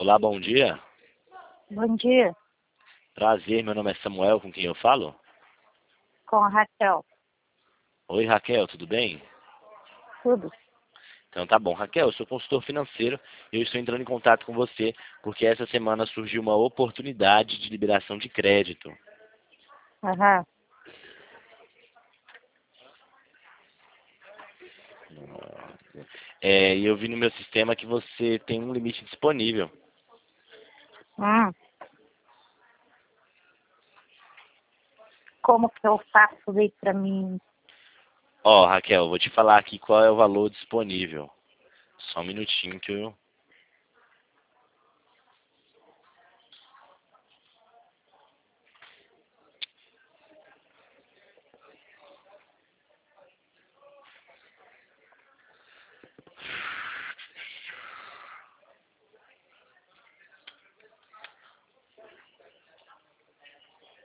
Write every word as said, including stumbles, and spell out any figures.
Olá, bom dia. Bom dia, Prazer, meu nome é Samuel, com quem eu falo? com a Raquel. Oi, Raquel, tudo bem? Tudo? Então tá bom. Raquel, eu sou consultor financeiro e eu estou entrando em contato com você porque essa semana surgiu uma oportunidade de liberação de crédito. Aham. É, e eu vi no meu sistema que você tem um limite disponível. Hum. Como que eu faço aí pra mim? Ó, Raquel, vou te falar aqui qual é o valor disponível. Só um minutinho que eu